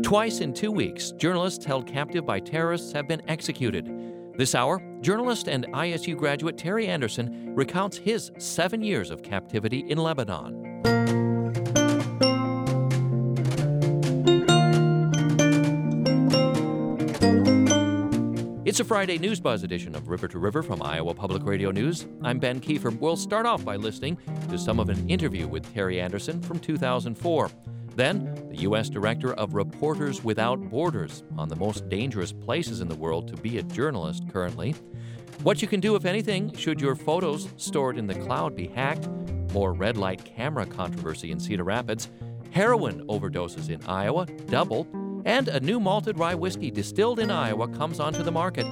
Twice in 2 weeks, journalists held captive by terrorists have been executed. This hour, journalist and ISU graduate Terry Anderson recounts his 7 years of captivity in Lebanon. It's a Friday News Buzz edition of River to River from Iowa Public Radio News. I'm Ben Kiefer. We'll start off by listening to some of an interview with Terry Anderson from 2004. Then, the U.S. Director of Reporters Without Borders on the most dangerous places in the world to be a journalist currently. What you can do, if anything, should your photos stored in the cloud be hacked. More red light camera controversy in Cedar Rapids. Heroin overdoses in Iowa double. And a new malted rye whiskey distilled in Iowa comes onto the market.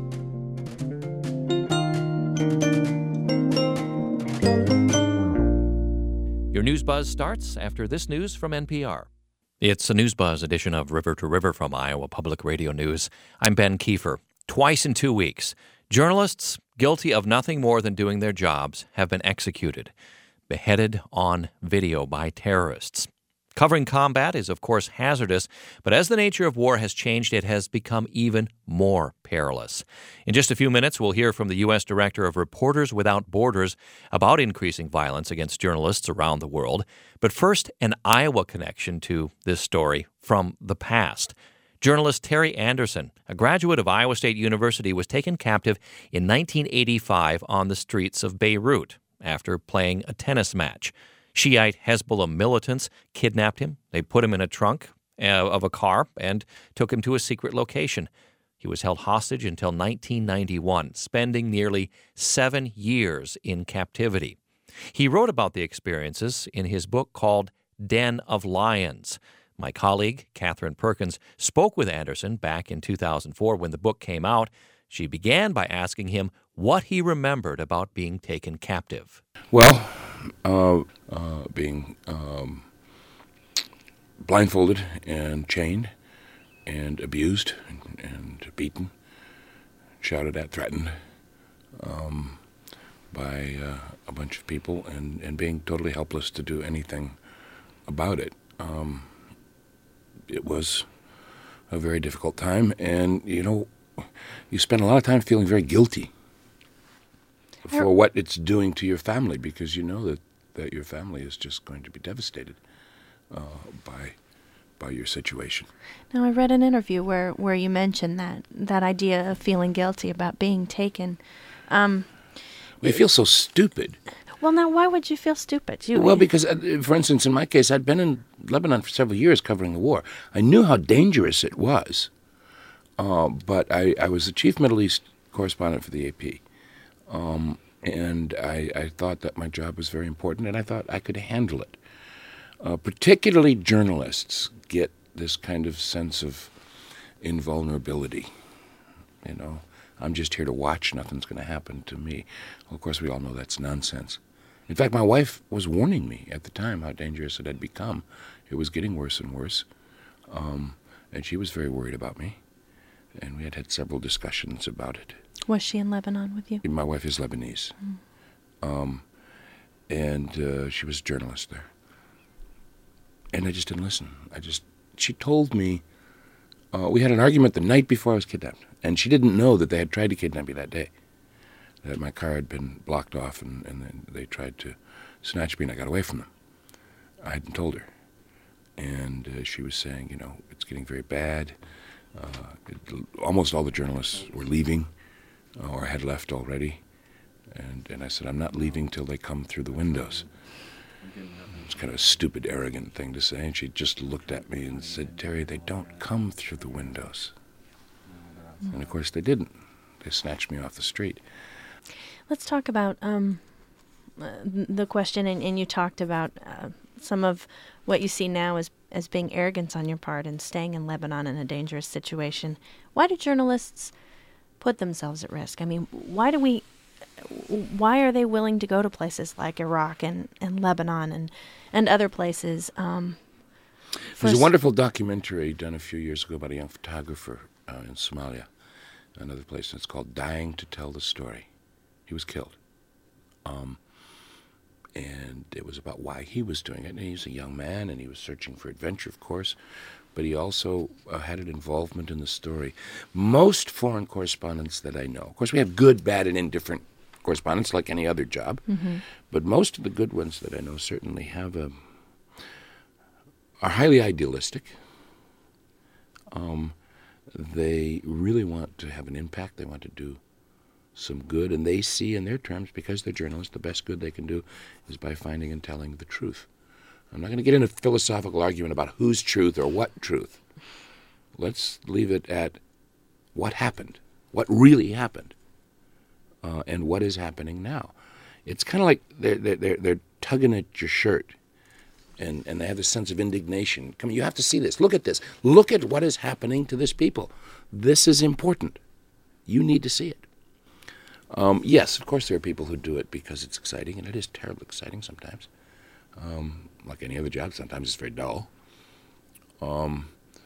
Your News Buzz starts after this news from NPR. It's a News Buzz edition of River to River from Iowa Public Radio News. I'm Ben Kiefer. Twice in 2 weeks, journalists guilty of nothing more than doing their jobs have been executed, beheaded on video by terrorists. Covering combat is, of course, hazardous, but as the nature of war has changed, it has become even more perilous. In just a few minutes, we'll hear from the U.S. Director of Reporters Without Borders about increasing violence against journalists around the world. But first, an Iowa connection to this story from the past. Journalist Terry Anderson, a graduate of Iowa State University, was taken captive in 1985 on the streets of Beirut after playing a tennis match. Shiite Hezbollah militants kidnapped him. They put him in a trunk of a car and took him to a secret location. He was held hostage until 1991, spending nearly 7 years in captivity. He wrote about the experiences in his book called Den of Lions. My colleague, Catherine Perkins, spoke with Anderson back in 2004 when the book came out. She began by asking him what he remembered about being taken captive. Well, being blindfolded and chained and abused and beaten, shouted at, threatened by a bunch of people and being totally helpless to do anything about it. It was a very difficult time, and, you spend a lot of time feeling very guilty for what it's doing to your family, because you know that your family is just going to be devastated by your situation. Now, I read an interview where you mentioned that idea of feeling guilty about being taken. We feel so stupid. Well, now, why would you feel stupid? Well, because, for instance, in my case, I'd been in Lebanon for several years covering the war. I knew how dangerous it was, but I was the chief Middle East correspondent for the AP. And I thought that my job was very important, and I thought I could handle it. Particularly journalists get this kind of sense of invulnerability. I'm just here to watch. Nothing's going to happen to me. Well, of course, we all know that's nonsense. In fact, my wife was warning me at the time how dangerous it had become. It was getting worse and worse. And she was very worried about me. And we had several discussions about it. Was she in Lebanon with you? My wife is Lebanese. And she was a journalist there. And I just didn't listen. She told me, we had an argument the night before I was kidnapped. And she didn't know that they had tried to kidnap me that day. That my car had been blocked off and then they tried to snatch me and I got away from them. I hadn't told her. And she was saying, it's getting very bad. Almost all the journalists were leaving or had left already. And I said, I'm not leaving till they come through the windows. It's kind of a stupid, arrogant thing to say. And she just looked at me and said, Terry, they don't come through the windows. And of course they didn't. They snatched me off the street. Let's talk about the question, and you talked about some of what you see now as being arrogance on your part and staying in Lebanon in a dangerous situation. Why do journalists put themselves at risk? I mean, why are they willing to go to places like Iraq and Lebanon and other places? There's a wonderful documentary done a few years ago about a young photographer in Somalia, another place, and it's called Dying to Tell the Story. He was killed. And it was about why he was doing it. And he's a young man, and he was searching for adventure, of course, but he also had an involvement in the story. Most foreign correspondents that I know, of course we have good, bad, and indifferent correspondents like any other job, but most of the good ones that I know certainly have are highly idealistic. They really want to have an impact. They want to do some good, and they see in their terms, because they're journalists, the best good they can do is by finding and telling the truth. I'm not going to get into a philosophical argument about whose truth or what truth. Let's leave it at what happened, what really happened, and what is happening now. It's kind of like they're tugging at your shirt, and they have this sense of indignation. Come on, you have to see this. Look at this. Look at what is happening to this people. This is important. You need to see it. Yes, of course there are people who do it because it's exciting, and it is terribly exciting sometimes. Like any other job, sometimes it's very dull. And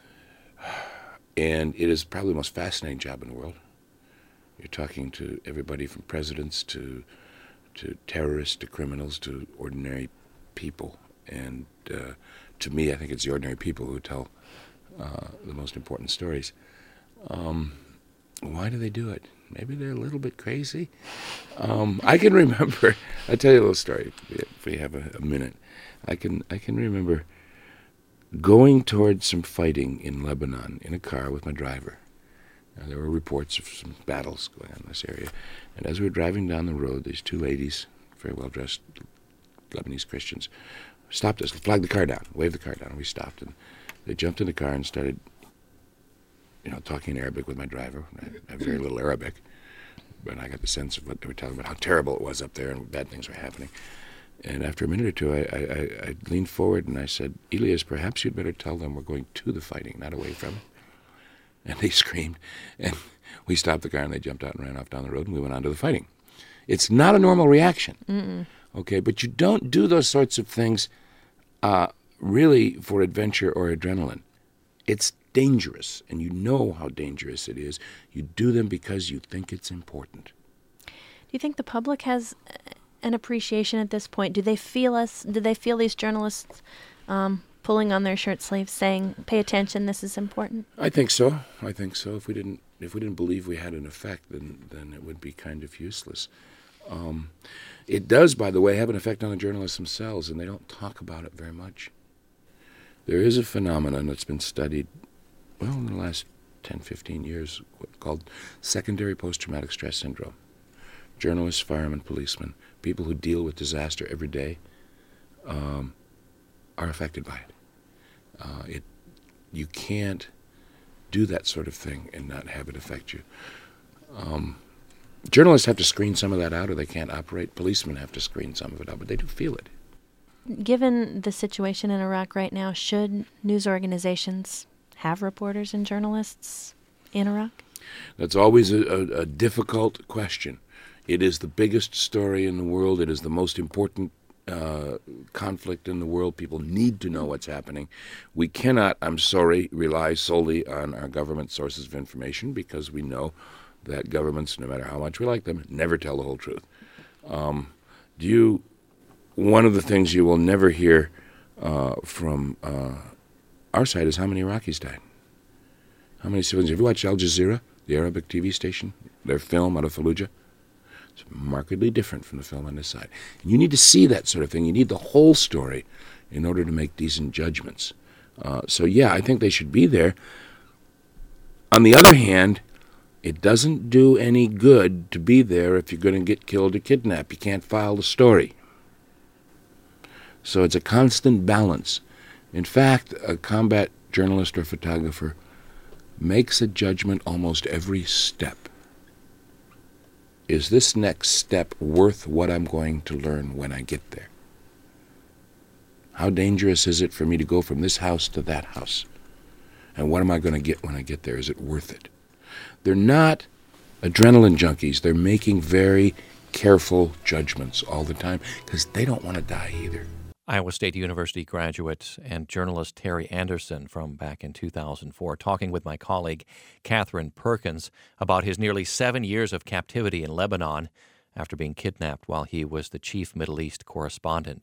it is probably the most fascinating job in the world. You're talking to everybody from presidents to terrorists to criminals to ordinary people. And to me, I think it's the ordinary people who tell the most important stories. Why do they do it? Maybe they're a little bit crazy. I can remember, I'll tell you a little story if we have a minute. I can remember going towards some fighting in Lebanon in a car with my driver. Now, there were reports of some battles going on in this area. And as we were driving down the road, these two ladies, very well-dressed Lebanese Christians, stopped us, flagged the car down, waved the car down, and we stopped. And they jumped in the car and started, talking in Arabic with my driver. I have very little Arabic, but I got the sense of what they were talking about, how terrible it was up there and bad things were happening. And after a minute or two, I leaned forward and I said, Elias, perhaps you'd better tell them we're going to the fighting, not away from it. And they screamed, and we stopped the car, and they jumped out and ran off down the road, and we went on to the fighting. It's not a normal reaction, okay? But you don't do those sorts of things really for adventure or adrenaline. It's dangerous, and you know how dangerous it is. You do them because you think it's important. Do you think the public has an appreciation at this point? Do they feel these journalists pulling on their shirt sleeves, saying, "Pay attention, this is important"? I think so. If we didn't believe we had an effect, then it would be kind of useless. It does, by the way, have an effect on the journalists themselves, and they don't talk about it very much. There is a phenomenon that's been studied, in the last 10, 15 years, called secondary post-traumatic stress syndrome. Journalists, firemen, policemen, people who deal with disaster every day are affected by it. You can't do that sort of thing and not have it affect you. Journalists have to screen some of that out, or they can't operate. Policemen have to screen some of it out, but they do feel it. Given the situation in Iraq right now, should news organizations have reporters and journalists in Iraq? That's always a difficult question. It is the biggest story in the world. It is the most important conflict in the world. People need to know what's happening. We cannot, I'm sorry, rely solely on our government sources of information, because we know that governments, no matter how much we like them, never tell the whole truth. One of the things you will never hear from our side is how many Iraqis died. How many civilians? Have you watched Al Jazeera, the Arabic TV station, their film out of Fallujah? It's markedly different from the film on this side. And you need to see that sort of thing. You need the whole story in order to make decent judgments. So I think they should be there. On the other hand, it doesn't do any good to be there if you're going to get killed or kidnapped. You can't file the story. So it's a constant balance. In fact, a combat journalist or photographer makes a judgment almost every step. Is this next step worth what I'm going to learn when I get there? How dangerous is it for me to go from this house to that house? And what am I going to get when I get there? Is it worth it? They're not adrenaline junkies. They're making very careful judgments all the time because they don't want to die either. Iowa State University graduate and journalist Terry Anderson from back in 2004, talking with my colleague Catherine Perkins about his nearly 7 years of captivity in Lebanon after being kidnapped while he was the chief Middle East correspondent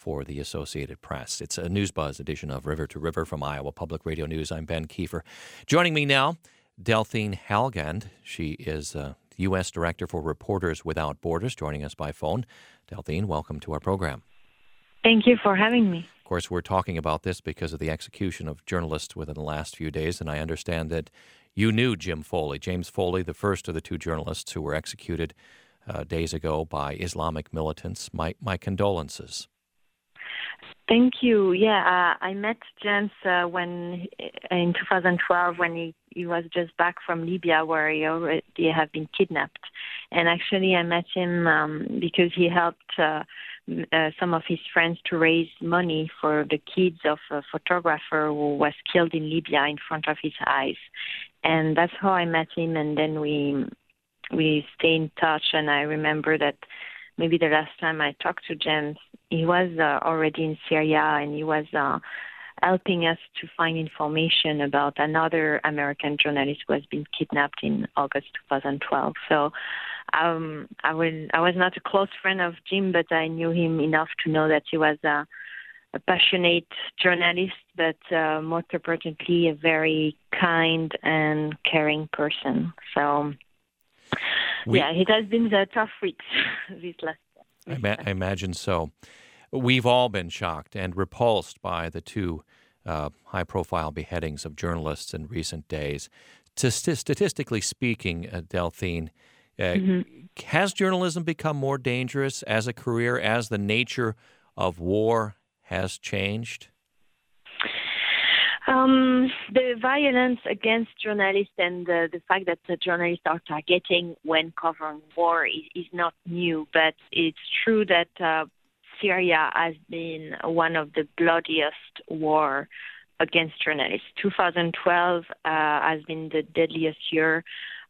for the Associated Press. It's a News Buzz edition of River to River from Iowa Public Radio News. I'm Ben Kiefer. Joining me now, Delphine Halgand. She is U.S. Director for Reporters Without Borders, joining us by phone. Delphine, welcome to our program. Thank you for having me. Of course, we're talking about this because of the execution of journalists within the last few days, and I understand that you knew James Foley, the first of the two journalists who were executed days ago by Islamic militants. My condolences. Thank you. Yeah, I met James when in 2012 when he was just back from Libya, where he already had been kidnapped. And actually, I met him because he helped some of his friends to raise money for the kids of a photographer who was killed in Libya in front of his eyes. And that's how I met him. And then we stay in touch. And I remember that maybe the last time I talked to James, he was already in Syria, and he was helping us to find information about another American journalist who has been kidnapped in August 2012. So I was not a close friend of Jim, but I knew him enough to know that he was a passionate journalist, but most importantly, a very kind and caring person. So, it has been the tough weeks this last I imagine so. We've all been shocked and repulsed by the two high-profile beheadings of journalists in recent days. Statistically speaking, Delphine, has journalism become more dangerous as a career as the nature of war has changed? The violence against journalists and the fact that the journalists are targeting when covering war is not new, but it's true that Syria has been one of the bloodiest war against journalists. 2012 has been the deadliest year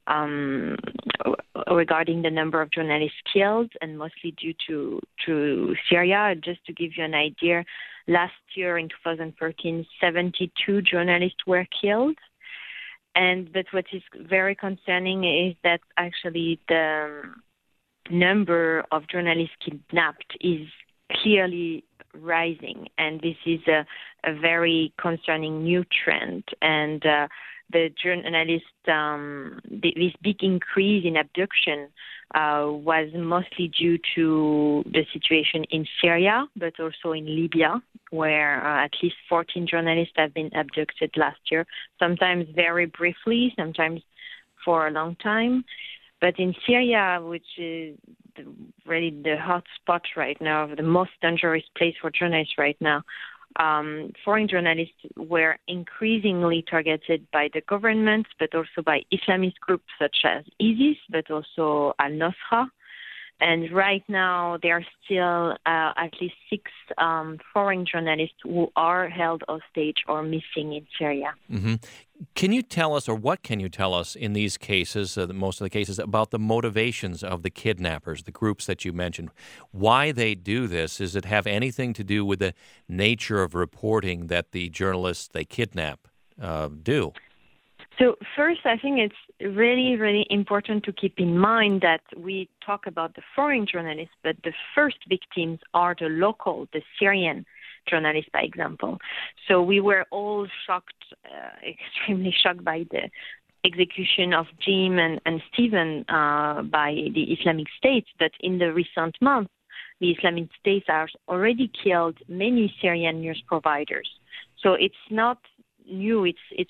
regarding the number of journalists killed, and mostly due to Syria. Just to give you an idea, last year in 2013, 72 journalists were killed. But what is very concerning is that actually the number of journalists kidnapped is clearly rising, and this is a very concerning new trend. And the journalists, this big increase in abduction was mostly due to the situation in Syria, but also in Libya, where at least 14 journalists have been abducted last year, sometimes very briefly, sometimes for a long time. But in Syria, which is really the hot spot right now, the most dangerous place for journalists right now, foreign journalists were increasingly targeted by the government, but also by Islamist groups such as ISIS, but also al-Nusra. And right now, there are still at least 6 foreign journalists who are held hostage or missing in Syria. Mm-hmm. Can you tell us, or what can you tell us in these cases, most of the cases, about the motivations of the kidnappers, the groups that you mentioned? Why they do this? Does it have anything to do with the nature of reporting that the journalists they kidnap do? So first, I think it's really, really important to keep in mind that we talk about the foreign journalists, but the first victims are the local, the Syrian journalists, by example. So we were all shocked, extremely shocked by the execution of Jim and Stephen by the Islamic State. But in the recent months, the Islamic State has already killed many Syrian news providers. So it's not new.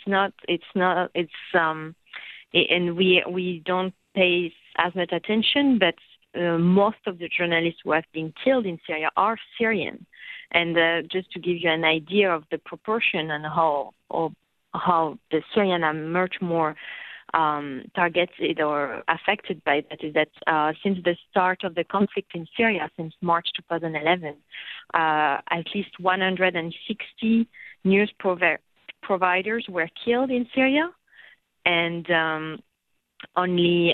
And we don't pay as much attention, but most of the journalists who have been killed in Syria are Syrian. And just to give you an idea of the proportion and how the Syrians are much more targeted or affected by that, is that since the start of the conflict in Syria, since March 2011, at least 160 news providers were killed in Syria, and only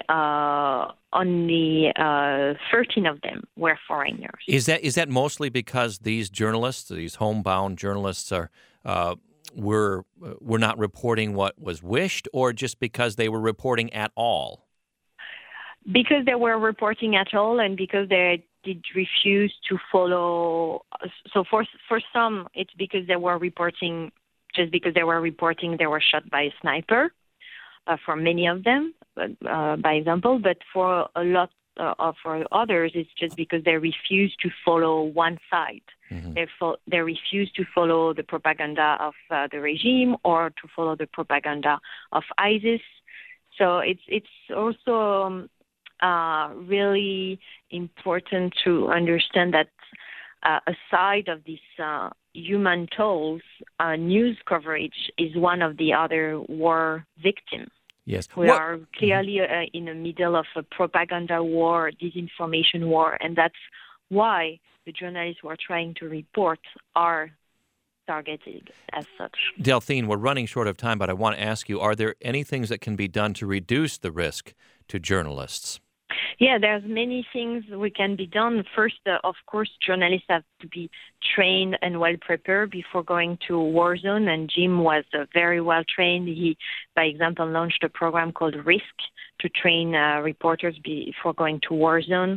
13 of them were foreigners. Is that mostly because these journalists, these homebound journalists, were not reporting what was wished, or just because they were reporting at all? Because they were reporting at all, and because they did refuse to follow. So for some, it's because they were reporting, just because they were reporting they were shot by a sniper. For many of them, by example, but for a lot for others, it's just because they refuse to follow one side. Mm-hmm. They refuse to follow the propaganda of the regime or to follow the propaganda of ISIS. So it's also really important to understand that aside of these human tolls, news coverage is one of the other war victims. Yes. We are clearly in the middle of a propaganda war, disinformation war, and that's why the journalists who are trying to report are targeted as such. Delphine, we're running short of time, but I want to ask you, are there any things that can be done to reduce the risk to journalists? Yeah, there's many things we can be done. First, of course, journalists have to be trained and well prepared before going to a war zone, and Jim was very well trained. He, by example, launched a program called RISK to train reporters before going to war zone.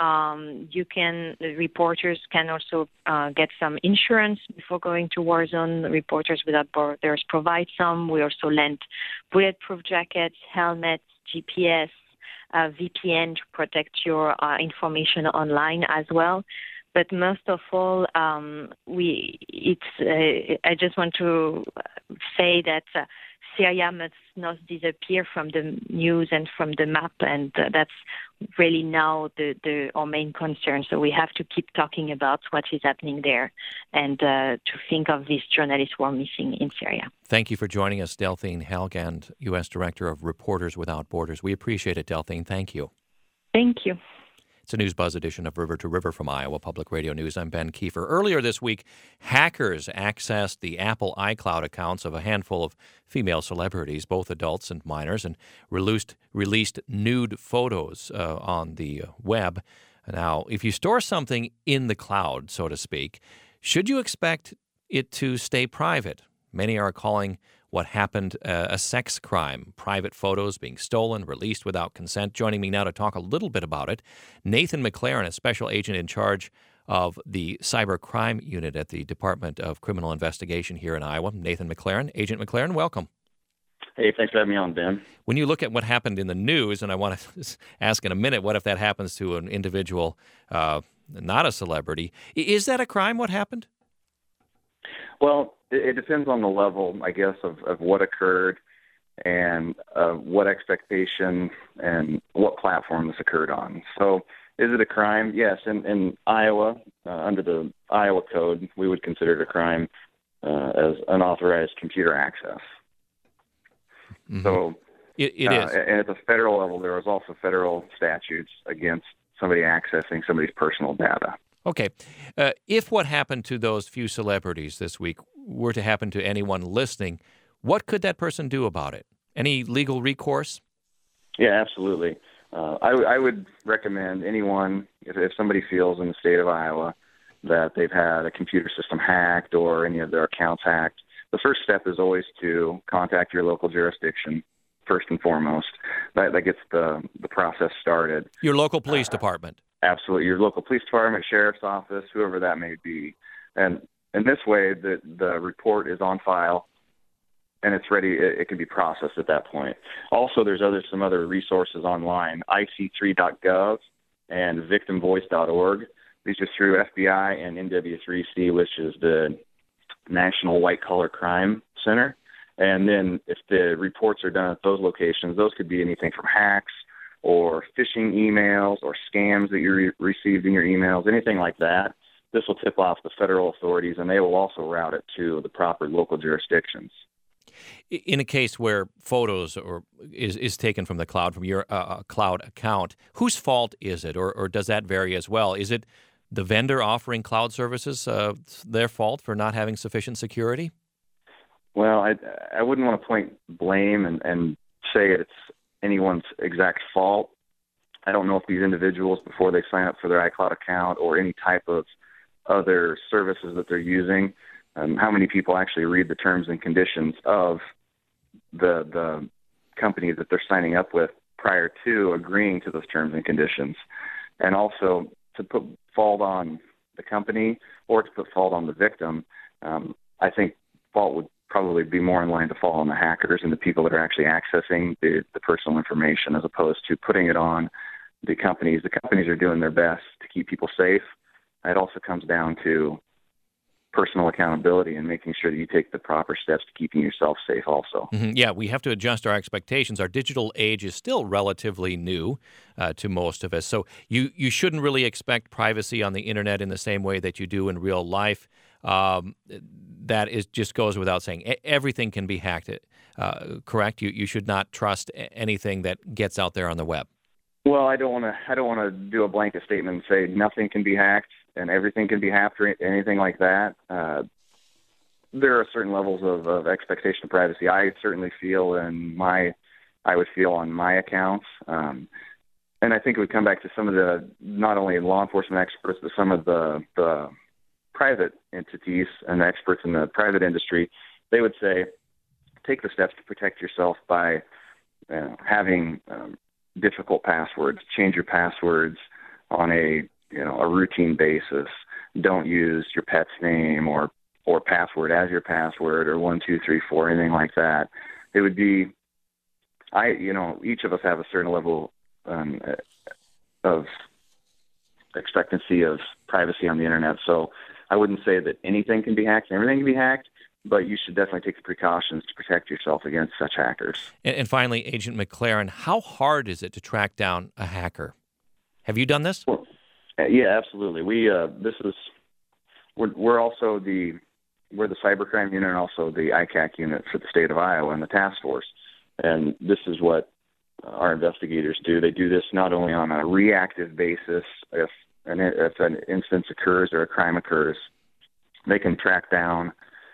Reporters can also get some insurance before going to war zone. Reporters Without Borders provide some. We also lend bulletproof jackets, helmets, GPS, VPN to protect your information online as well. But most of all, I just want to say that Syria must not disappear from the news and from the map, and that's really now our main concern. So we have to keep talking about what is happening there and to think of these journalists who are missing in Syria. Thank you for joining us, Delphine Halgand, U.S. Director of Reporters Without Borders. We appreciate it, Delphine. Thank you. Thank you. It's a News Buzz edition of River to River from Iowa Public Radio News. I'm Ben Kiefer. Earlier this week, hackers accessed the Apple iCloud accounts of a handful of female celebrities, both adults and minors, and released nude photos on the web. Now, if you store something in the cloud, so to speak, should you expect it to stay private? Many are calling what happened a sex crime, private photos being stolen, released without consent. Joining me now to talk a little bit about it, Nathan McLaren, a special agent in charge of the Cyber Crime Unit at the Department of Criminal Investigation here in Iowa. Nathan McLaren, Agent McLaren, welcome. Hey, thanks for having me on, Ben. When you look at what happened in the news, and I want to ask in a minute, what if that happens to an individual, not a celebrity? Is that a crime, what happened? Well, it depends on the level, I guess, of what occurred and what expectation and what platform this occurred on. So is it a crime? Yes. In Iowa, under the Iowa Code, we would consider it a crime as unauthorized computer access. Mm-hmm. So it is. And at the federal level, there is also federal statutes against somebody accessing somebody's personal data. Okay. If what happened to those few celebrities this week were to happen to anyone listening, what could that person do about it? Any legal recourse? Yeah, absolutely. I would recommend anyone, if somebody feels in the state of Iowa that they've had a computer system hacked or any of their accounts hacked, the first step is always to contact your local jurisdiction, first and foremost. That gets the process started. Your local police department. Absolutely. Your local police department, sheriff's office, whoever that may be. And in this way, the report is on file and it's ready. It can be processed at that point. Also, there's some other resources online, ic3.gov and victimvoice.org. These are through FBI and NW3C, which is the National White Collar Crime Center. And then if the reports are done at those locations, those could be anything from hacks or phishing emails or scams that you received in your emails, anything like that. This will tip off the federal authorities, and they will also route it to the proper local jurisdictions. In a case where photos is taken from the cloud, from your cloud account, whose fault is it, or does that vary as well? Is it the vendor offering cloud services their fault for not having sufficient security? Well, I wouldn't want to point blame and say it's anyone's exact fault. I don't know if these individuals, before they sign up for their iCloud account or any type of other services that they're using, how many people actually read the terms and conditions of the company that they're signing up with prior to agreeing to those terms and conditions. And also, put fault on the company or to put fault on the victim. I think fault would probably be more in line to fall on the hackers and the people that are actually accessing the personal information, as opposed to putting it on the companies. The companies are doing their best to keep people safe. It also comes down to personal accountability and making sure that you take the proper steps to keeping yourself safe also. Mm-hmm. Yeah, we have to adjust our expectations. Our digital age is still relatively new to most of us. So you shouldn't really expect privacy on the internet in the same way that you do in real life. That just goes without saying. Everything can be hacked, correct? You should not trust anything that gets out there on the web. Well, I don't want to do a blanket statement and say nothing can be hacked and everything can be hacked or anything like that. There are certain levels of expectation of privacy. I certainly feel I would feel on my accounts. And I think it would come back to some of the, not only law enforcement experts, but some of the private entities and the experts in the private industry. They would say, take the steps to protect yourself by having difficult passwords. Change your passwords on a routine basis. Don't use your pet's name or password as your password, or 1, 2, 3, 4, anything like that. It would be, each of us have a certain level of expectancy of privacy on the internet. So I wouldn't say that anything can be hacked and everything can be hacked, but you should definitely take the precautions to protect yourself against such hackers. And finally, Agent McLaren, how hard is it to track down a hacker? Have you done this? Well, yeah, absolutely. We're also we're the cybercrime unit and also the ICAC unit for the state of Iowa and the task force. And this is what our investigators do. They do this not only on a reactive basis. If an instance occurs or a crime occurs, they can track down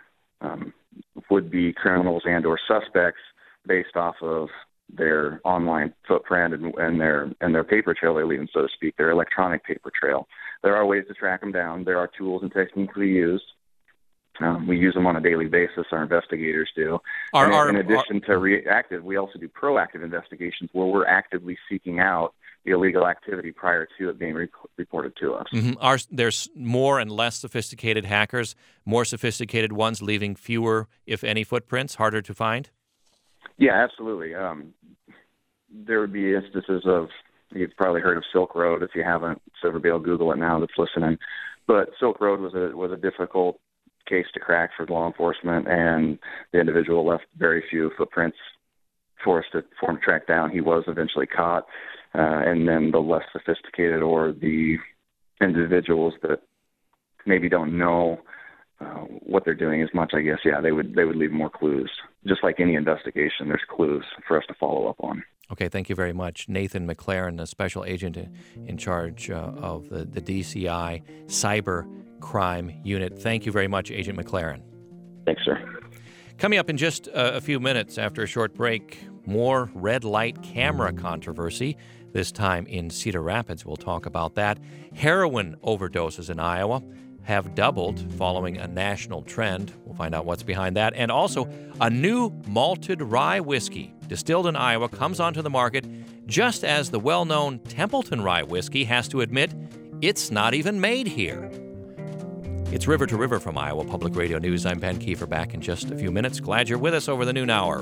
would-be criminals and or suspects based off of their online footprint and their paper trail they're leaving, so to speak, their electronic paper trail. There are ways to track them down. There are tools and techniques we use. We use them on a daily basis. Our investigators do. In addition to reactive, we also do proactive investigations where we're actively seeking out the illegal activity prior to it being reported to us. Mm-hmm. There's more and less sophisticated hackers, more sophisticated ones leaving fewer, if any, footprints, harder to find? Yeah, absolutely. There would be instances of, you've probably heard of Silk Road. If you haven't, Silverbale, Google it now that's listening. But Silk Road was a difficult case to crack for law enforcement, and the individual left very few footprints for him to track down. He was eventually caught. And then the less sophisticated or the individuals that maybe don't know what they're doing as much, I guess, they would leave more clues. Just like any investigation, there's clues for us to follow up on. Okay, thank you very much. Nathan McLaren, a special agent in charge of the DCI Cyber Crime Unit. Thank you very much, Agent McLaren. Thanks, sir. Coming up in just a few minutes after a short break, more red light camera controversy, this time in Cedar Rapids. We'll talk about that. Heroin overdoses in Iowa have doubled following a national trend. We'll find out what's behind that. And also, a new malted rye whiskey distilled in Iowa comes onto the market just as the well-known Templeton Rye whiskey has to admit it's not even made here. It's River to River from Iowa Public Radio News. I'm Ben Kiefer, back in just a few minutes. Glad you're with us over the noon hour.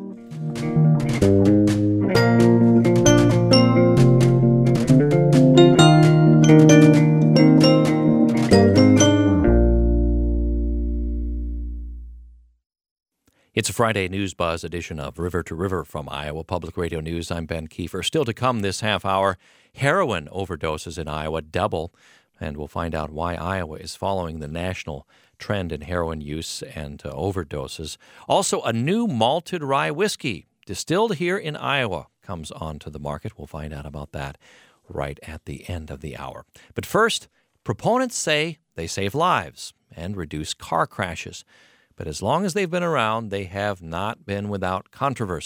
It's a Friday News Buzz edition of River to River from Iowa Public Radio News. I'm Ben Kiefer. Still to come this half hour, heroin overdoses in Iowa double, and we'll find out why Iowa is following the national trend in heroin use and overdoses. Also, a new malted rye whiskey distilled here in Iowa comes onto the market. We'll find out about that right at the end of the hour. But first, proponents say they save lives and reduce car crashes. But as long as they've been around, they have not been without controversy.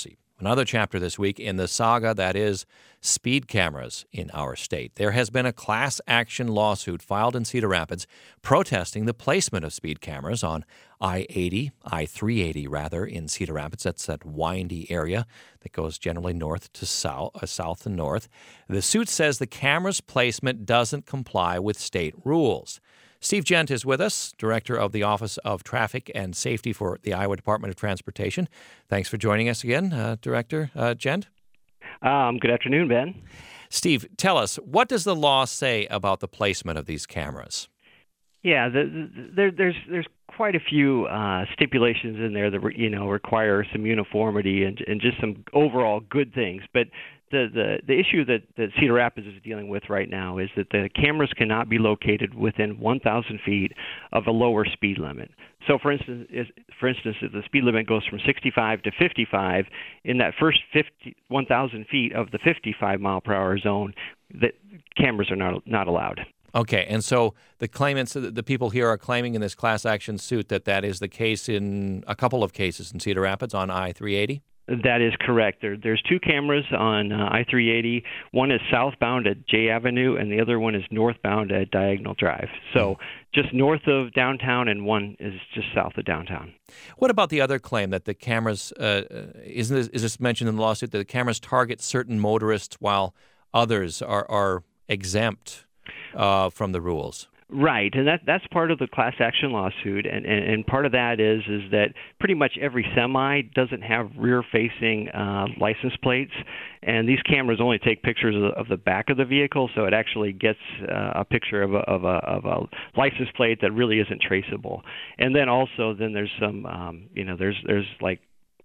Another chapter this week in the saga that is speed cameras in our state. There has been a class action lawsuit filed in Cedar Rapids protesting the placement of speed cameras on I-80, I-380 rather, in Cedar Rapids. That's that windy area that goes generally north to south and north. The suit says the camera's placement doesn't comply with state rules. Steve Gent is with us, Director of the Office of Traffic and Safety for the Iowa Department of Transportation. Thanks for joining us again, Director Gent. Good afternoon, Ben. Steve, tell us, what does the law say about the placement of these cameras? Yeah, there's quite a few stipulations in there that require some uniformity and just some overall good things. But the issue that Cedar Rapids is dealing with right now is that the cameras cannot be located within 1,000 feet of a lower speed limit. So, for instance, if the speed limit goes from 65 to 55, in that first 1,000 feet of the 55 mile per hour zone, the cameras are not allowed. Okay, and so the claimants, the people here are claiming in this class action suit that is the case in a couple of cases in Cedar Rapids on I-380? That is correct. There's two cameras on I-380. One is southbound at J Avenue, and the other one is northbound at Diagonal Drive. So just north of downtown, and one is just south of downtown. What about the other claim that the cameras, is this mentioned in the lawsuit, that the cameras target certain motorists while others are exempt from the rules? Right, and that's part of the class action lawsuit, and part of that is that pretty much every semi doesn't have rear-facing license plates, and these cameras only take pictures of the back of the vehicle, so it actually gets a picture of a license plate that really isn't traceable. And then also, there's some, there's like,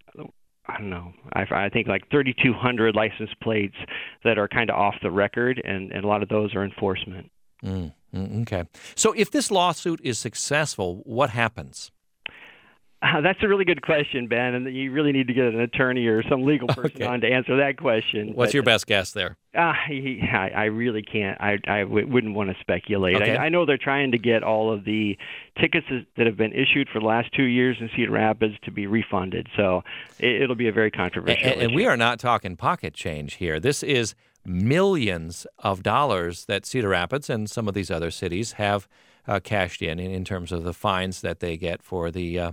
I don't know, I think like 3,200 license plates that are kind of off the record, and a lot of those are enforcement. Okay. So if this lawsuit is successful, what happens? That's a really good question, Ben, and you really need to get an attorney or some legal person on to answer that question. What's your best guess there? I really can't. I wouldn't want to speculate. Okay. I know they're trying to get all of the tickets that have been issued for the last 2 years in Cedar Rapids to be refunded, so it'll be a very controversial issue. And we are not talking pocket change here. This is millions of dollars that Cedar Rapids and some of these other cities have cashed in terms of the fines that they get for the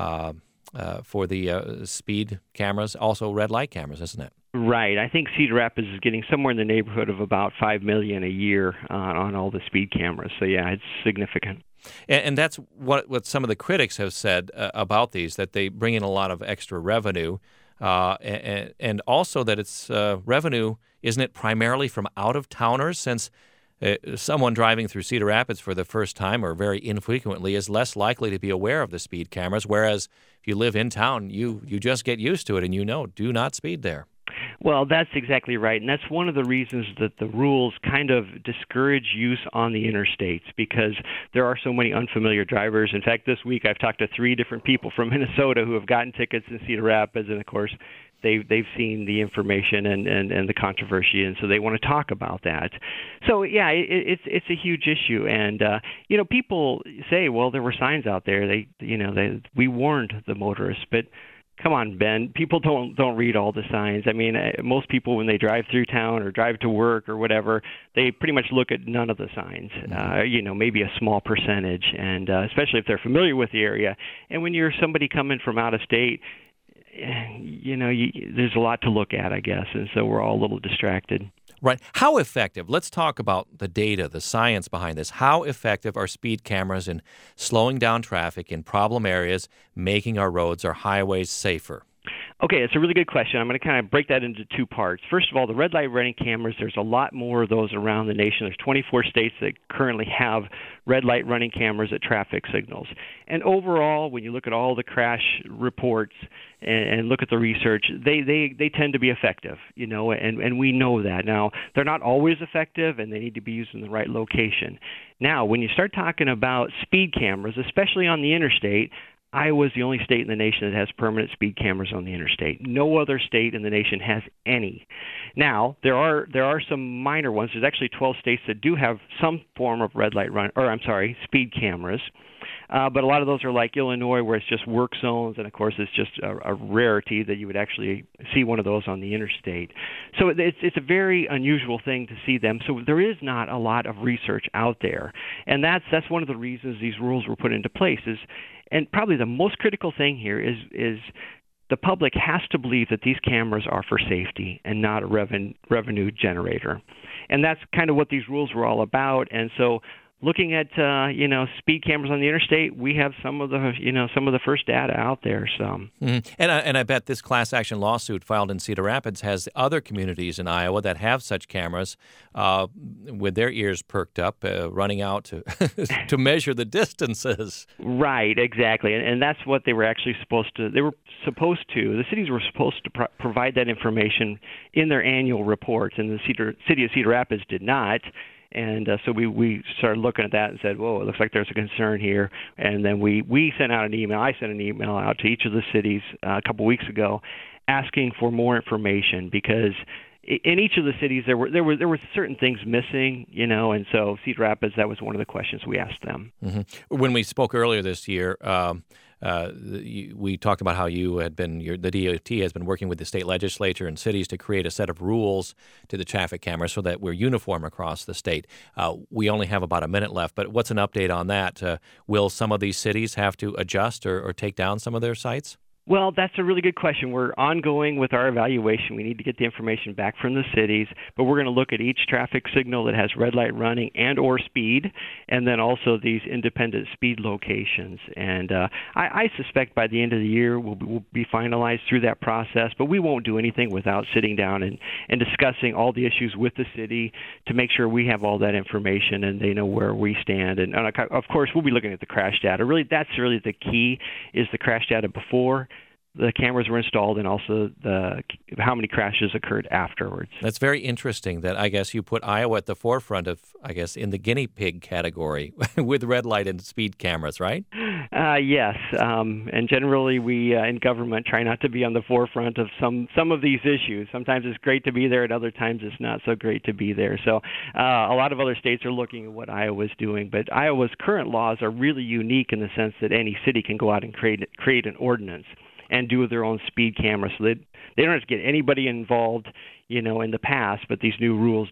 speed cameras, also red light cameras, isn't it? Right. I think Cedar Rapids is getting somewhere in the neighborhood of about $5 million a year on all the speed cameras. So yeah, it's significant. And that's what some of the critics have said about these, that they bring in a lot of extra revenue, and also that it's revenue, isn't it, primarily from out-of-towners, since someone driving through Cedar Rapids for the first time or very infrequently is less likely to be aware of the speed cameras, whereas if you live in town, you just get used to it and do not speed there. Well, that's exactly right, and that's one of the reasons that the rules kind of discourage use on the interstates, because there are so many unfamiliar drivers. In fact, this week I've talked to 3 different people from Minnesota who have gotten tickets in Cedar Rapids, and of course they've seen the information and the controversy, and so they want to talk about that. So yeah, it's a huge issue, and people say, well, there were signs out there. We warned the motorists, but come on, Ben. People don't read all the signs. I mean, most people, when they drive through town or drive to work or whatever, they pretty much look at none of the signs. Maybe a small percentage, and especially if they're familiar with the area. And when you're somebody coming from out of state, there's a lot to look at, I guess, and so we're all a little distracted. Right. How effective? Let's talk about the data, the science behind this. How effective are speed cameras in slowing down traffic in problem areas, making our roads, our highways safer? Okay, it's a really good question. I'm going to kind of break that into 2 parts. First of all, the red light running cameras, there's a lot more of those around the nation. There's 24 states that currently have red light running cameras at traffic signals. And overall, when you look at all the crash reports and look at the research, they tend to be effective, and we know that. Now, they're not always effective, and they need to be used in the right location. Now, when you start talking about speed cameras, especially on the interstate, Iowa is the only state in the nation that has permanent speed cameras on the interstate. No other state in the nation has any. Now, there are some minor ones. There's actually 12 states that do have some form of speed cameras. But a lot of those are like Illinois, where it's just work zones, and of course it's just a rarity that you would actually see one of those on the interstate. So it's a very unusual thing to see them. So there is not a lot of research out there, and that's one of the reasons these rules were put into place. And probably the most critical thing here is the public has to believe that these cameras are for safety and not a revenue generator, and that's kind of what these rules were all about. And so, looking at speed cameras on the interstate, we have some of the first data out there. So, and I bet this class action lawsuit filed in Cedar Rapids has other communities in Iowa that have such cameras with their ears perked up, running out to to measure the distances. Right, exactly, and that's what they were actually supposed to. The cities were supposed to provide that information in their annual reports, and the city of Cedar Rapids did not. And so we started looking at that and said, whoa, it looks like there's a concern here. And then we sent out an email. I sent an email out to each of the cities a couple weeks ago asking for more information, because in each of the cities there were certain things missing, and so Cedar Rapids, that was one of the questions we asked them. Mm-hmm. When we spoke earlier this year, we talked about how the DOT has been working with the state legislature and cities to create a set of rules to the traffic cameras so that we're uniform across the state. We only have about a minute left, but what's an update on that? Will some of these cities have to adjust or take down some of their sites? Well, that's a really good question. We're ongoing with our evaluation. We need to get the information back from the cities, but we're going to look at each traffic signal that has red light running and or speed, and then also these independent speed locations. And I suspect by the end of the year we'll be finalized through that process, but we won't do anything without sitting down and discussing all the issues with the city to make sure we have all that information and they know where we stand. And of course, we'll be looking at the crash data. Really, that's really the key, is the crash data before the cameras were installed, and also how many crashes occurred afterwards. That's very interesting that I guess you put Iowa at the forefront of, in the guinea pig category with red light and speed cameras, right? Yes, and generally we in government try not to be on the forefront of some of these issues. Sometimes it's great to be there, and other times it's not so great to be there. So a lot of other states are looking at what Iowa's doing, but Iowa's current laws are really unique in the sense that any city can go out and create an ordinance and do their own speed camera, so that they don't have to get anybody involved, in the past. But these new rules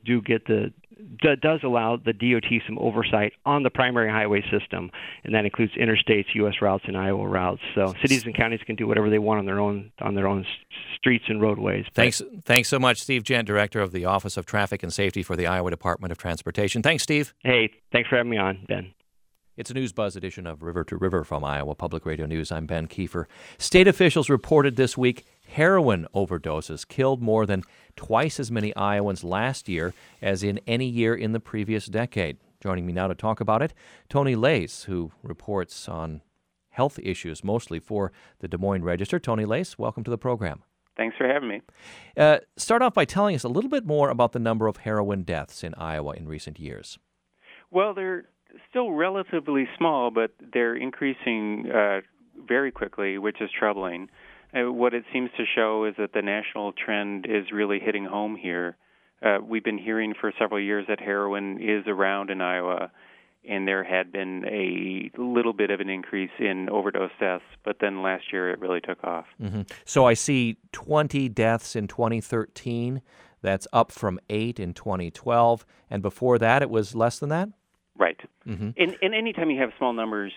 does allow the DOT some oversight on the primary highway system, and that includes interstates, U.S. routes, and Iowa routes. So cities and counties can do whatever they want on their own streets and roadways. Thanks so much, Steve Gent, Director of the Office of Traffic and Safety for the Iowa Department of Transportation. Thanks, Steve. Hey, thanks for having me on, Ben. It's a News Buzz edition of River to River from Iowa Public Radio News. I'm Ben Kiefer. State officials reported this week heroin overdoses killed more than twice as many Iowans last year as in any year in the previous decade. Joining me now to talk about it, Tony Lace, who reports on health issues mostly for the Des Moines Register. Tony Lace, welcome to the program. Thanks for having me. Start off by telling us a little bit more about the number of heroin deaths in Iowa in recent years. Well, they're still relatively small, but they're increasing very quickly, which is troubling. What it seems to show is that the national trend is really hitting home here. We've been hearing for several years that heroin is around in Iowa, and there had been a little bit of an increase in overdose deaths, but then last year it really took off. Mm-hmm. So I see 20 deaths in 2013. That's up from 8 in 2012, and before that it was less than that? Right. Mm-hmm. And anytime you have small numbers,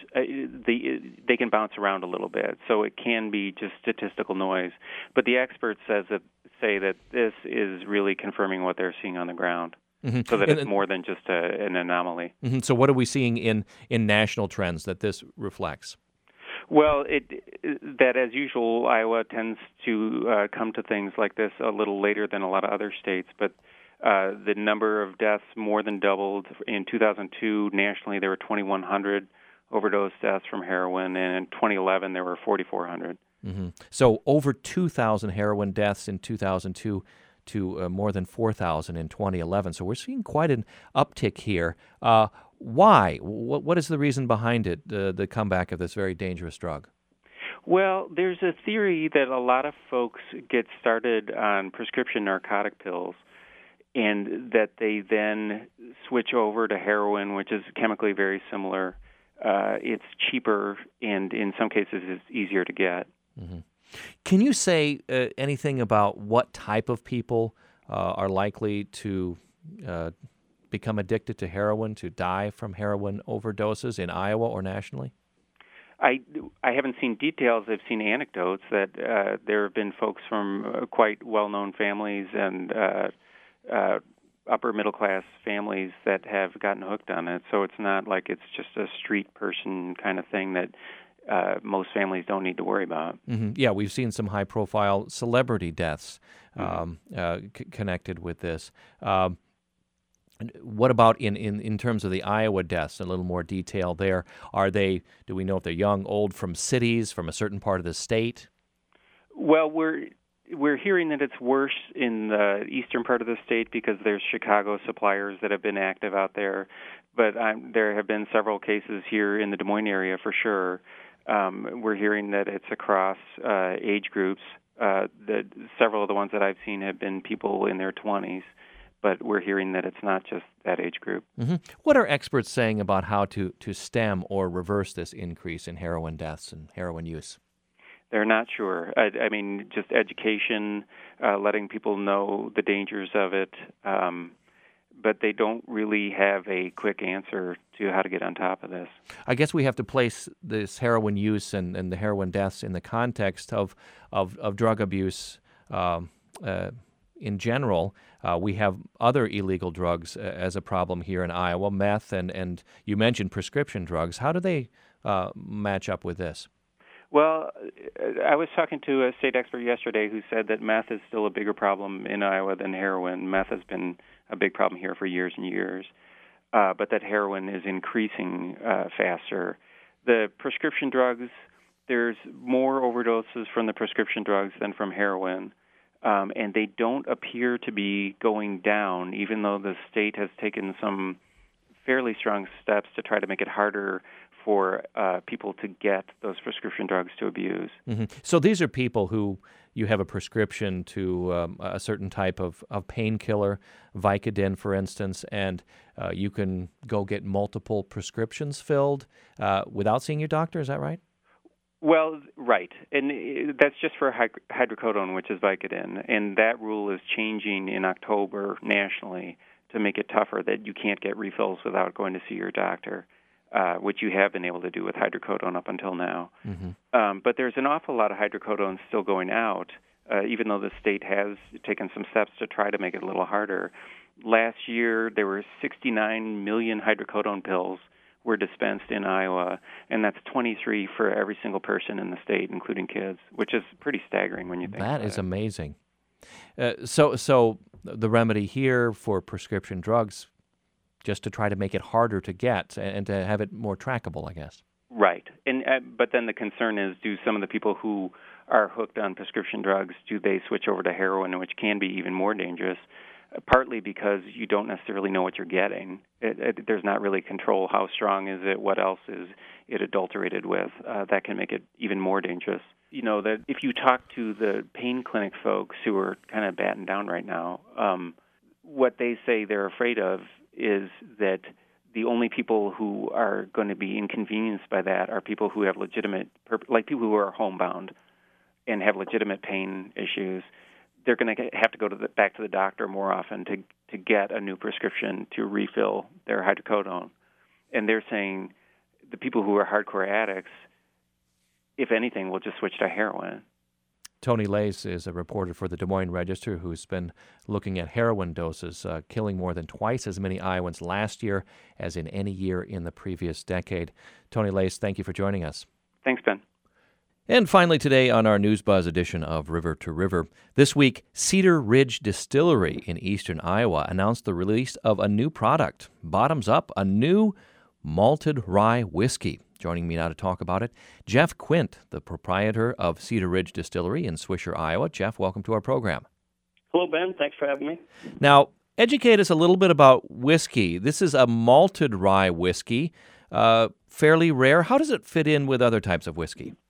they can bounce around a little bit, so it can be just statistical noise. But the experts say that this is really confirming what they're seeing on the ground, so that it's more than just an anomaly. Mm-hmm. So what are we seeing in national trends that this reflects? Well, that as usual, Iowa tends to come to things like this a little later than a lot of other states, but the number of deaths more than doubled. In 2002, nationally, there were 2,100 overdose deaths from heroin, and in 2011, there were 4,400. Mm-hmm. So over 2,000 heroin deaths in 2002 to more than 4,000 in 2011. So we're seeing quite an uptick here. Why? What is the reason behind it, the comeback of this very dangerous drug? Well, there's a theory that a lot of folks get started on prescription narcotic pills and that they then switch over to heroin, which is chemically very similar. It's cheaper and in some cases it's easier to get. Mm-hmm. Can you say anything about what type of people are likely to become addicted to heroin, to die from heroin overdoses in Iowa or nationally? I haven't seen details. I've seen anecdotes that there have been folks from quite well-known families and upper middle-class families that have gotten hooked on it. So it's not like it's just a street person kind of thing that most families don't need to worry about. Mm-hmm. Yeah, we've seen some high-profile celebrity deaths connected with this. What about in terms of the Iowa deaths? A little more detail there. Do we know if they're young, old, from cities, from a certain part of the state? Well, we're hearing that it's worse in the eastern part of the state because there's Chicago suppliers that have been active out there. But there have been several cases here in the Des Moines area for sure. We're hearing that it's across age groups. That several of the ones that I've seen have been people in their 20s. But we're hearing that it's not just that age group. Mm-hmm. What are experts saying about how to stem or reverse this increase in heroin deaths and heroin use? They're not sure. I mean, just education, letting people know the dangers of it, but they don't really have a quick answer to how to get on top of this. I guess we have to place this heroin use and the heroin deaths in the context of drug abuse in general. We have other illegal drugs as a problem here in Iowa, meth, and you mentioned prescription drugs. How do they match up with this? Well, I was talking to a state expert yesterday who said that meth is still a bigger problem in Iowa than heroin. Meth has been a big problem here for years and years, but that heroin is increasing faster. The prescription drugs, there's more overdoses from the prescription drugs than from heroin. And they don't appear to be going down, even though the state has taken some fairly strong steps to try to make it harder for people to get those prescription drugs to abuse. Mm-hmm. So these are people who you have a prescription to a certain type of painkiller, Vicodin, for instance, and you can go get multiple prescriptions filled without seeing your doctor. Is that right? Well, right, and that's just for hydrocodone, which is Vicodin, and that rule is changing in October nationally to make it tougher that you can't get refills without going to see your doctor, which you have been able to do with hydrocodone up until now. Mm-hmm. But there's an awful lot of hydrocodone still going out, even though the state has taken some steps to try to make it a little harder. Last year, there were 69 million hydrocodone pills were dispensed in Iowa, and that's 23 for every single person in the state, including kids, which is pretty staggering when you think about it. That is amazing. So the remedy here for prescription drugs, just to try to make it harder to get and to have it more trackable, I guess. Right, and but then the concern is, do some of the people who are hooked on prescription drugs, do they switch over to heroin, which can be even more dangerous? Partly because you don't necessarily know what you're getting. There's not really control. How strong is it? What else is it adulterated with? That can make it even more dangerous. You know, that if you talk to the pain clinic folks who are kind of battened down right now, what they say they're afraid of is that the only people who are going to be inconvenienced by that are people who have legitimate, like people who are homebound and have legitimate pain issues. They're going to have to go back to the doctor more often to get a new prescription to refill their hydrocodone. And they're saying the people who are hardcore addicts, if anything, will just switch to heroin. Tony Lace is a reporter for the Des Moines Register who's been looking at heroin doses, killing more than twice as many Iowans last year as in any year in the previous decade. Tony Lace, thank you for joining us. Thanks, Ben. And finally today on our News Buzz edition of River to River, this week, Cedar Ridge Distillery in eastern Iowa announced the release of a new product, Bottoms Up, a new malted rye whiskey. Joining me now to talk about it, Jeff Quint, the proprietor of Cedar Ridge Distillery in Swisher, Iowa. Jeff, welcome to our program. Hello, Ben. Thanks for having me. Now, educate us a little bit about whiskey. This is a malted rye whiskey, fairly rare. How does it fit in with other types of whiskey? So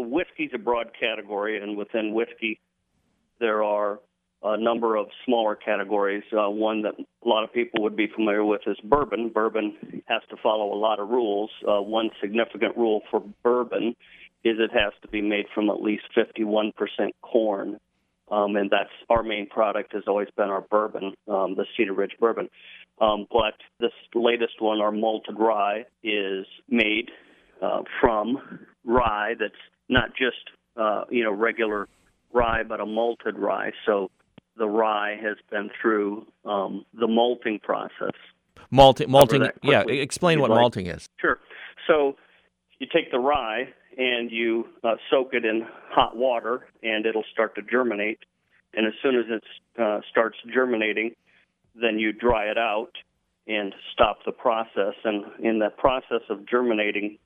whiskey's a broad category, and within whiskey, there are a number of smaller categories. One that a lot of people would be familiar with is bourbon. Bourbon has to follow a lot of rules. One significant rule for bourbon is it has to be made from at least 51% corn. And that's our main product has always been our bourbon, the Cedar Ridge bourbon. But this latest one, our malted rye, is made from rye that's not just regular rye, but a malted rye. So the rye has been through the malting process. Malting. Yeah, explain what malting is. Sure. So you take the rye and you soak it in hot water, and it'll start to germinate. And as soon as it starts germinating, then you dry it out and stop the process. And in that process of germinating,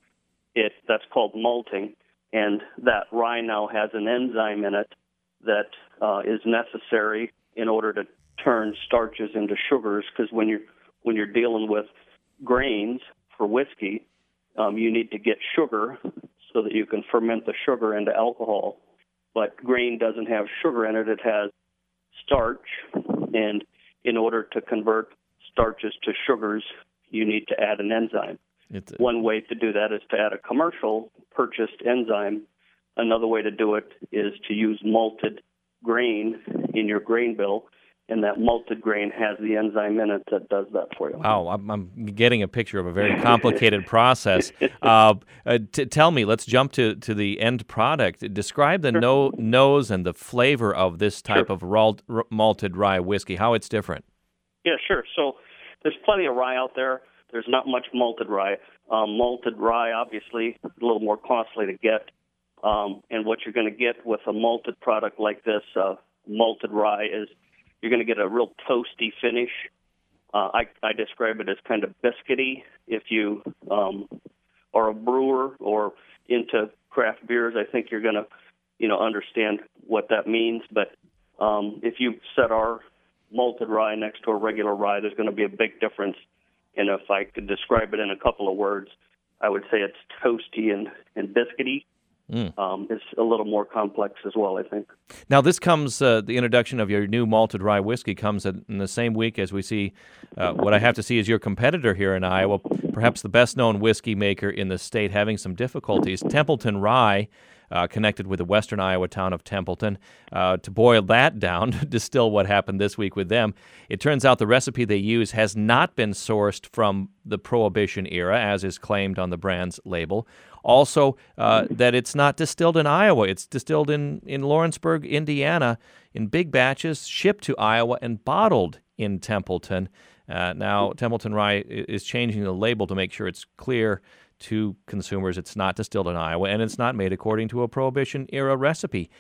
that's called malting. And that rye now has an enzyme in it that is necessary in order to turn starches into sugars. Because when you're dealing with grains for whiskey, you need to get sugar so that you can ferment the sugar into alcohol. But grain doesn't have sugar in it; it has starch. And in order to convert starches to sugars, you need to add an enzyme. One way to do that is to add a commercial purchased enzyme. Another way to do it is to use malted grain in your grain bill, and that malted grain has the enzyme in it that does that for you. Wow, I'm getting a picture of a very complicated process. Tell me, let's jump to the end product. Describe the nose and the flavor of this type of malted rye whiskey, how it's different. Yeah, sure. So there's plenty of rye out there. There's not much malted rye. Malted rye, obviously, is a little more costly to get. And what you're going to get with a malted product like this, malted rye, is you're going to get a real toasty finish. I describe it as kind of biscuity. If you are a brewer or into craft beers, I think you're going to, understand what that means. But if you set our malted rye next to a regular rye, there's going to be a big difference. And if I could describe it in a couple of words, I would say it's toasty and biscuity. It's a little more complex as well, I think. Now, this comes, the introduction of your new malted rye whiskey comes in the same week as we see what I have to see is your competitor here in Iowa, perhaps the best-known whiskey maker in the state, having some difficulties. Templeton Rye, connected with the western Iowa town of Templeton. To boil that down, to distill what happened this week with them, it turns out the recipe they use has not been sourced from the Prohibition era, as is claimed on the brand's label. Also, that it's not distilled in Iowa. It's distilled in Lawrenceburg, Indiana, in big batches, shipped to Iowa and bottled in Templeton. Now, Templeton Rye is changing the label to make sure it's clear to consumers it's not distilled in Iowa and it's not made according to a Prohibition-era recipe.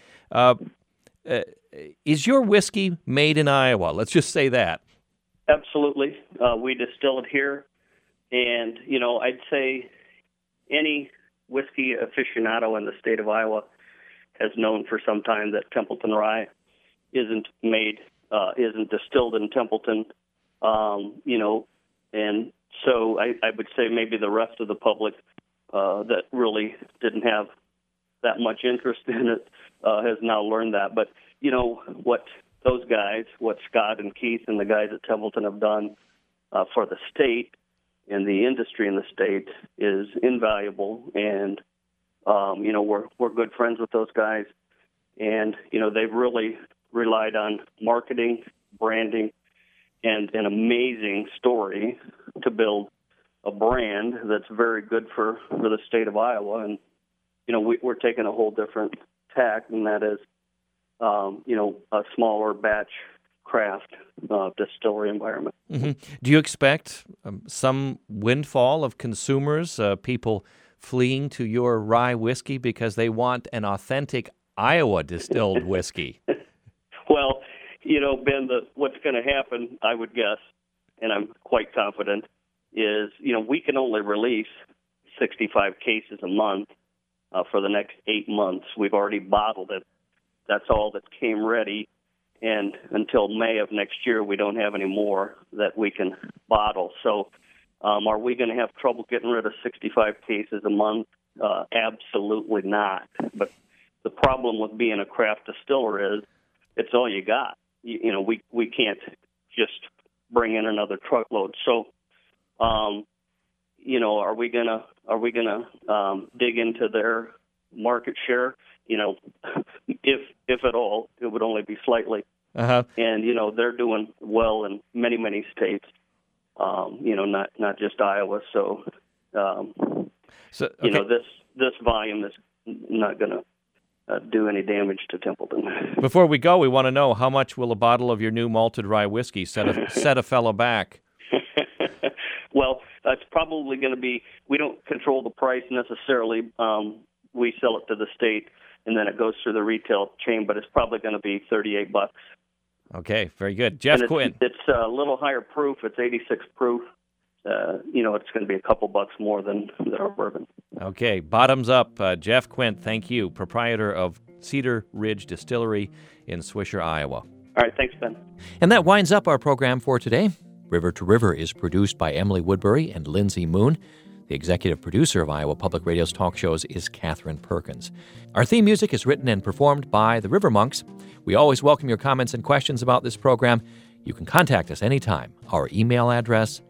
Is your whiskey made in Iowa? Let's just say that. Absolutely. We distill it here. And, I'd say any whiskey aficionado in the state of Iowa has known for some time that Templeton Rye isn't distilled in Templeton, and so I would say maybe the rest of the public that really didn't have that much interest in it has now learned that. But, what those guys, what Scott and Keith and the guys at Templeton have done for the state and the industry in the state is invaluable. And, we're good friends with those guys. And, they've really relied on marketing, branding, and an amazing story to build a brand that's very good for the state of Iowa. And, we're taking a whole different tack, and that is, a smaller batch craft distillery environment. Mm-hmm. Do you expect some windfall of consumers, people fleeing to your rye whiskey because they want an authentic Iowa distilled whiskey? Well, Ben, what's going to happen, I would guess, and I'm quite confident, is, we can only release 65 cases a month for the next 8 months. We've already bottled it. That's all that came ready. And until May of next year, we don't have any more that we can bottle. So are we going to have trouble getting rid of 65 cases a month? Absolutely not. But the problem with being a craft distiller is it's all you got. We can't just bring in another truckload. So, are we gonna dig into their market share? If at all, it would only be slightly. Uh-huh. And they're doing well in many states. Not just Iowa. So, okay. This volume is not going to do any damage to Templeton. Before we go, we want to know, how much will a bottle of your new malted rye whiskey set a fellow back? Well, it's probably going to be, we don't control the price necessarily. We sell it to the state, and then it goes through the retail chain, but it's probably going to be $38. Okay, very good. Jeff Quinn. It's a little higher proof. It's 86 proof. It's going to be a couple bucks more than our bourbon. Okay, bottoms up. Jeff Quint, thank you, proprietor of Cedar Ridge Distillery in Swisher, Iowa. All right, thanks, Ben. And that winds up our program for today. River to River is produced by Emily Woodbury and Lindsay Moon. The executive producer of Iowa Public Radio's talk shows is Catherine Perkins. Our theme music is written and performed by the River Monks. We always welcome your comments and questions about this program. You can contact us anytime. Our email address,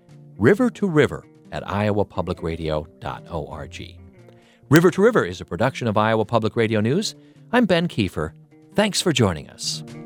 rivertoriver@iowapublicradio.org. River to River is a production of Iowa Public Radio News. I'm Ben Kiefer. Thanks for joining us.